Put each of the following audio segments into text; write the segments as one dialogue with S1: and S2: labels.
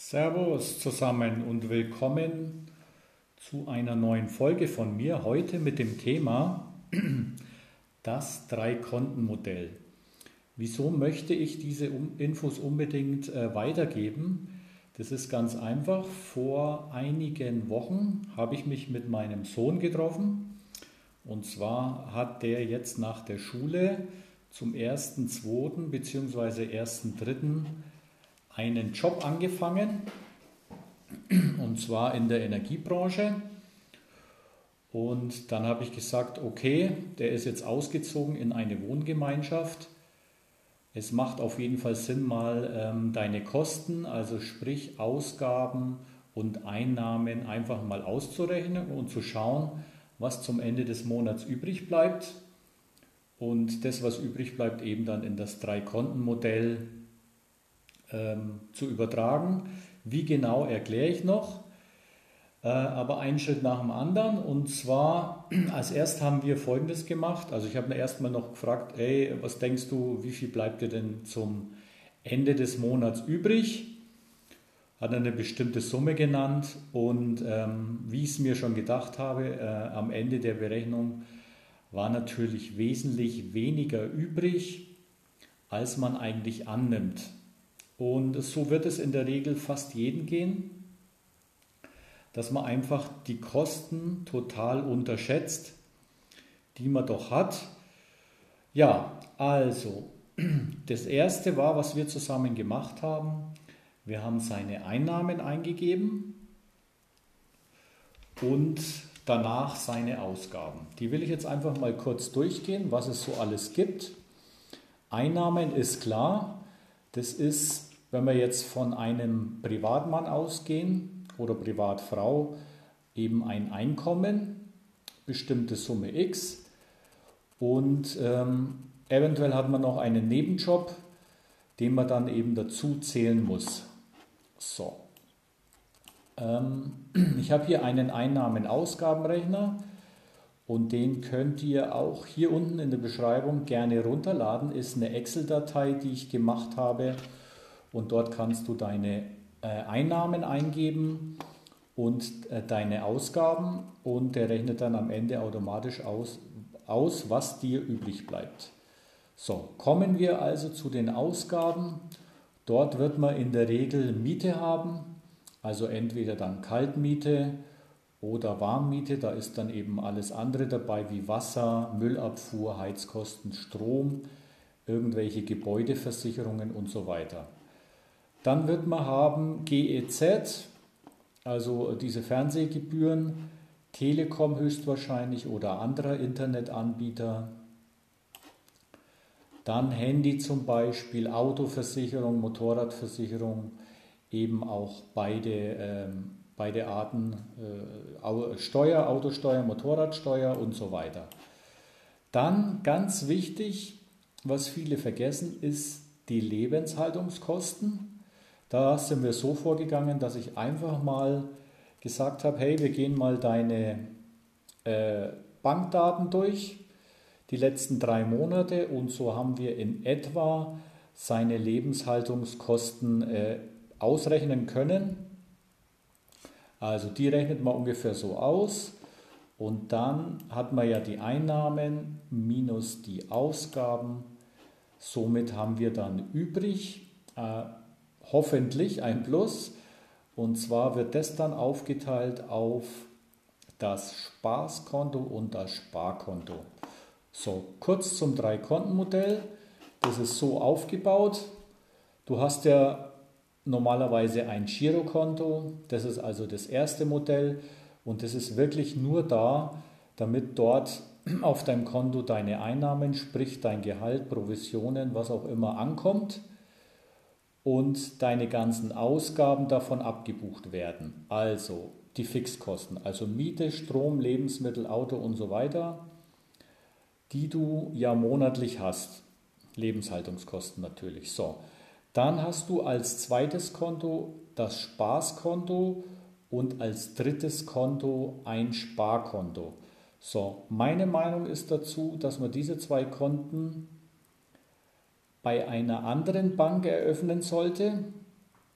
S1: Servus zusammen und willkommen zu einer neuen Folge von mir. Heute mit dem Thema das Drei-Konten-Modell. Wieso möchte ich diese Infos unbedingt weitergeben? Das ist ganz einfach. Vor einigen Wochen habe ich mich mit meinem Sohn getroffen. Und zwar hat der jetzt nach der Schule zum 1.2. bzw. 1.3. einen Job angefangen, und zwar in der Energiebranche. Und dann habe ich gesagt, okay, der ist jetzt ausgezogen in eine Wohngemeinschaft. Es macht auf jeden Fall Sinn, mal deine Kosten, also sprich Ausgaben und Einnahmen einfach mal auszurechnen und zu schauen, was zum Ende des Monats übrig bleibt. Und das, was übrig bleibt, eben dann in das Drei-Konten-Modell zu übertragen. Wie genau, erkläre ich noch, aber einen Schritt nach dem anderen. Und zwar, als erst haben wir Folgendes gemacht. Also ich habe mir erstmal noch gefragt, ey, was denkst du, wie viel bleibt dir denn zum Ende des Monats übrig? Hat er eine bestimmte Summe genannt und wie ich es mir schon gedacht habe, am Ende der Berechnung war natürlich wesentlich weniger übrig, als man eigentlich annimmt. Und so wird es in der Regel fast jedem gehen, dass man einfach die Kosten total unterschätzt, die man doch hat. Ja, also, das erste war, was wir zusammen gemacht haben. Wir haben seine Einnahmen eingegeben und danach seine Ausgaben. Die will ich jetzt einfach mal kurz durchgehen, was es so alles gibt. Einnahmen ist klar, das ist, wenn wir jetzt von einem Privatmann ausgehen oder Privatfrau, eben ein Einkommen, bestimmte Summe X und eventuell hat man noch einen Nebenjob, den man dann eben dazu zählen muss. So, ich habe hier einen Einnahmen-Ausgabenrechner und den könnt ihr auch hier unten in der Beschreibung gerne runterladen. Ist eine Excel-Datei, die ich gemacht habe. Und dort kannst du deine Einnahmen eingeben und deine Ausgaben und der rechnet dann am Ende automatisch aus, was dir übrig bleibt. So, kommen wir also zu den Ausgaben. Dort wird man in der Regel Miete haben, also entweder dann Kaltmiete oder Warmmiete. Da ist dann eben alles andere dabei wie Wasser, Müllabfuhr, Heizkosten, Strom, irgendwelche Gebäudeversicherungen und so weiter. Dann wird man haben GEZ, also diese Fernsehgebühren, Telekom höchstwahrscheinlich oder anderer Internetanbieter. Dann Handy zum Beispiel, Autoversicherung, Motorradversicherung, eben auch beide Arten, Steuer, Autosteuer, Motorradsteuer und so weiter. Dann ganz wichtig, was viele vergessen, ist die Lebenshaltungskosten. Da sind wir so vorgegangen, dass ich einfach mal gesagt habe, hey, wir gehen mal deine Bankdaten durch, die letzten 3 Monate und so haben wir in etwa seine Lebenshaltungskosten ausrechnen können. Also die rechnet man ungefähr so aus und dann hat man ja die Einnahmen minus die Ausgaben. Somit haben wir dann übrig hoffentlich ein Plus, und zwar wird das dann aufgeteilt auf das Spaßkonto und das Sparkonto. So, kurz zum Drei-Konten-Modell. Das ist so aufgebaut. Du hast ja normalerweise ein Girokonto, das ist also das erste Modell und das ist wirklich nur da, damit dort auf deinem Konto deine Einnahmen, sprich dein Gehalt, Provisionen, was auch immer ankommt und deine ganzen Ausgaben davon abgebucht werden. Also die Fixkosten, also Miete, Strom, Lebensmittel, Auto und so weiter, die du ja monatlich hast. Lebenshaltungskosten natürlich. So, dann hast du als zweites Konto das Spaßkonto und als drittes Konto ein Sparkonto. So, meine Meinung ist dazu, dass man diese 2 Konten bei einer anderen Bank eröffnen sollte,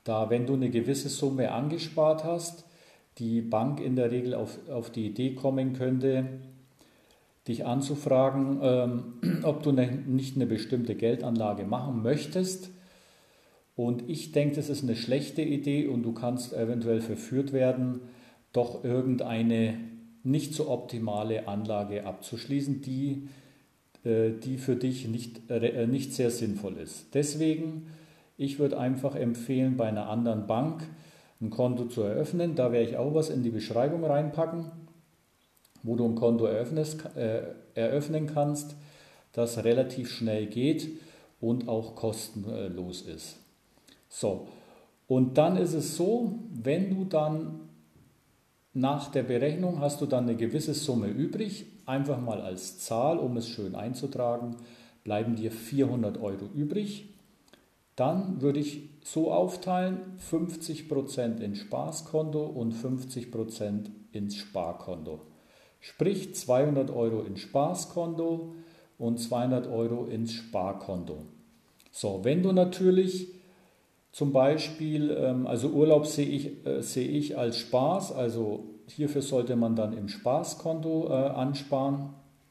S1: da wenn du eine gewisse Summe angespart hast, die Bank in der Regel auf die Idee kommen könnte, dich anzufragen, ob du nicht eine bestimmte Geldanlage machen möchtest. Und ich denke, das ist eine schlechte Idee und du kannst eventuell verführt werden, doch irgendeine nicht so optimale Anlage abzuschließen, die für dich nicht sehr sinnvoll ist. Deswegen, ich würde einfach empfehlen, bei einer anderen Bank ein Konto zu eröffnen. Da werde ich auch was in die Beschreibung reinpacken, wo du ein Konto eröffnen kannst, das relativ schnell geht und auch kostenlos ist. So, und dann ist es so, wenn du dann nach der Berechnung hast du dann eine gewisse Summe übrig, einfach mal als Zahl, um es schön einzutragen, bleiben dir 400 Euro übrig. Dann würde ich so aufteilen, 50% ins Spaßkonto und 50% ins Sparkonto. Sprich 200 Euro ins Spaßkonto und 200 Euro ins Sparkonto. So, wenn du natürlich zum Beispiel, also Urlaub sehe ich als Spaß, also hierfür sollte man dann im Spaßkonto ansparen.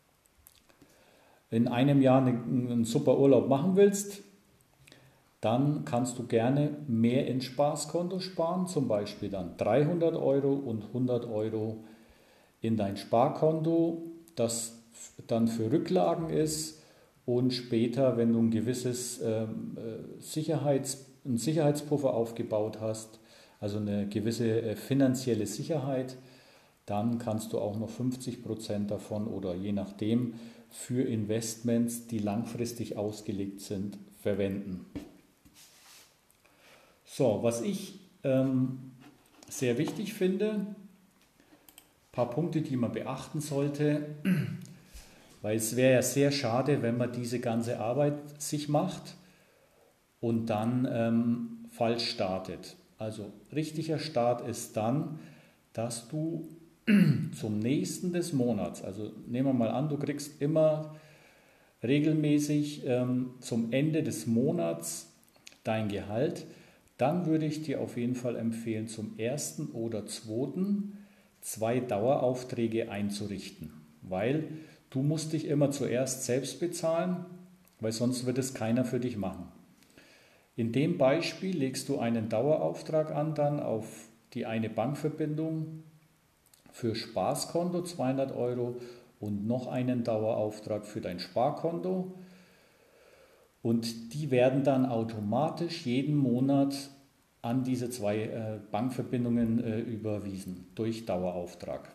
S1: In einem Jahr einen super Urlaub machen willst, dann kannst du gerne mehr ins Spaßkonto sparen, zum Beispiel dann 300 Euro und 100 Euro in dein Sparkonto, das dann für Rücklagen ist und später, wenn du ein gewisses einen Sicherheitspuffer aufgebaut hast, also eine gewisse finanzielle Sicherheit, dann kannst du auch noch 50% davon oder je nachdem für Investments, die langfristig ausgelegt sind, verwenden. So, was ich sehr wichtig finde, ein paar Punkte, die man beachten sollte, weil es wäre ja sehr schade, wenn man diese ganze Arbeit sich macht und dann falsch startet. Also richtiger Start ist dann, dass du zum nächsten des Monats, also nehmen wir mal an, du kriegst immer regelmäßig zum Ende des Monats dein Gehalt, dann würde ich dir auf jeden Fall empfehlen, zum 1. oder 2. 2 Daueraufträge einzurichten, weil du musst dich immer zuerst selbst bezahlen, weil sonst wird es keiner für dich machen. In dem Beispiel legst du einen Dauerauftrag an, dann auf die eine Bankverbindung für Spaßkonto 200 Euro und noch einen Dauerauftrag für dein Sparkonto. Und die werden dann automatisch jeden Monat an diese 2 Bankverbindungen überwiesen durch Dauerauftrag.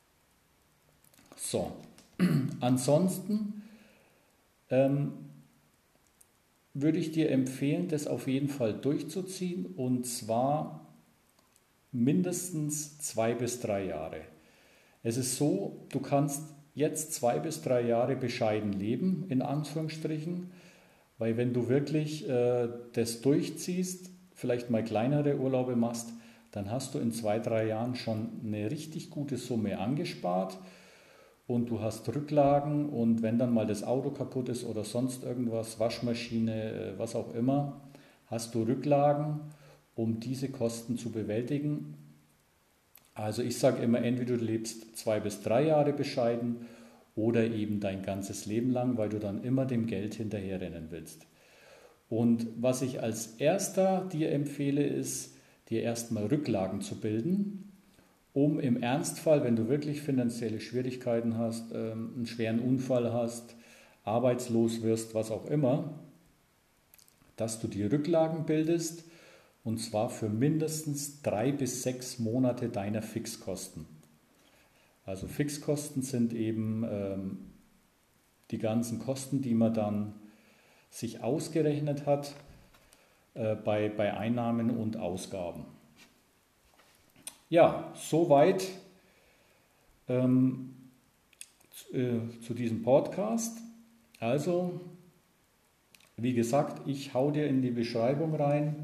S1: So, ansonsten würde ich dir empfehlen, das auf jeden Fall durchzuziehen und zwar mindestens 2 bis 3 Jahre. Es ist so, du kannst jetzt 2 bis 3 Jahre bescheiden leben, in Anführungsstrichen, weil wenn du wirklich das durchziehst, vielleicht mal kleinere Urlaube machst, dann hast du in 2, 3 Jahren schon eine richtig gute Summe angespart und du hast Rücklagen und wenn dann mal das Auto kaputt ist oder sonst irgendwas, Waschmaschine, was auch immer, hast du Rücklagen, um diese Kosten zu bewältigen. Also ich sage immer, entweder du lebst 2 bis 3 Jahre bescheiden oder eben dein ganzes Leben lang, weil du dann immer dem Geld hinterherrennen willst. Und was ich als erster dir empfehle, ist, dir erstmal Rücklagen zu bilden, um im Ernstfall, wenn du wirklich finanzielle Schwierigkeiten hast, einen schweren Unfall hast, arbeitslos wirst, was auch immer, dass du dir Rücklagen bildest und zwar für mindestens 3 bis 6 Monate deiner Fixkosten. Also Fixkosten sind eben die ganzen Kosten, die man dann sich ausgerechnet hat bei Einnahmen und Ausgaben. Ja, soweit zu diesem Podcast. Also, wie gesagt, ich hau dir in die Beschreibung rein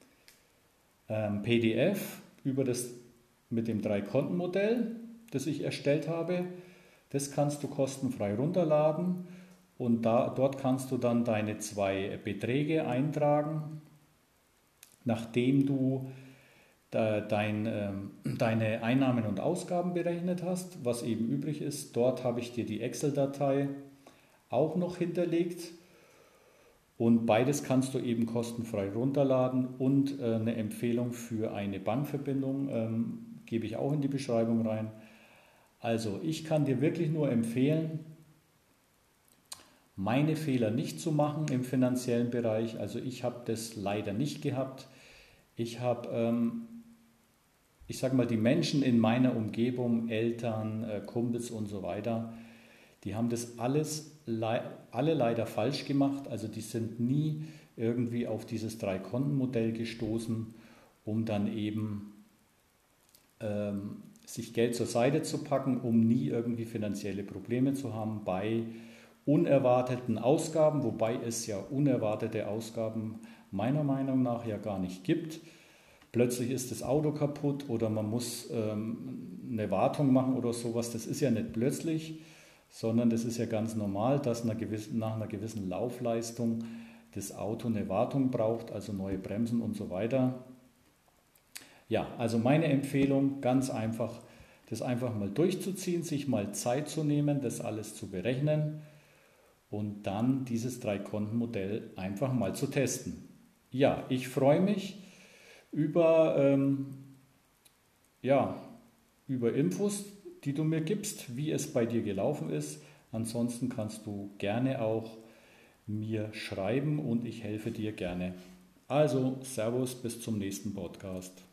S1: PDF mit dem 3-Konten-Modell, das ich erstellt habe. Das kannst du kostenfrei runterladen und dort kannst du dann deine 2 Beträge eintragen, nachdem du deine Einnahmen und Ausgaben berechnet hast, was eben übrig ist. Dort habe ich dir die Excel-Datei auch noch hinterlegt und beides kannst du eben kostenfrei runterladen und eine Empfehlung für eine Bankverbindung gebe ich auch in die Beschreibung rein. Also ich kann dir wirklich nur empfehlen, meine Fehler nicht zu machen im finanziellen Bereich. Also ich habe das leider nicht gehabt. Ich habe, ich sage mal, die Menschen in meiner Umgebung, Eltern, Kumpels und so weiter, die haben das alle leider falsch gemacht. Also die sind nie irgendwie auf dieses Drei-Konten-Modell gestoßen, um dann eben sich Geld zur Seite zu packen, um nie irgendwie finanzielle Probleme zu haben bei unerwarteten Ausgaben, wobei es ja unerwartete Ausgaben meiner Meinung nach ja gar nicht gibt. Plötzlich ist das Auto kaputt oder man muss eine Wartung machen oder sowas. Das ist ja nicht plötzlich, sondern das ist ja ganz normal, dass nach einer gewissen Laufleistung das Auto eine Wartung braucht, also neue Bremsen und so weiter. Ja, also meine Empfehlung, ganz einfach, das einfach mal durchzuziehen, sich mal Zeit zu nehmen, das alles zu berechnen und dann dieses Drei-Konten-Modell einfach mal zu testen. Ja, ich freue mich über, über Infos, die du mir gibst, wie es bei dir gelaufen ist. Ansonsten kannst du gerne auch mir schreiben und ich helfe dir gerne. Also, Servus, bis zum nächsten Podcast.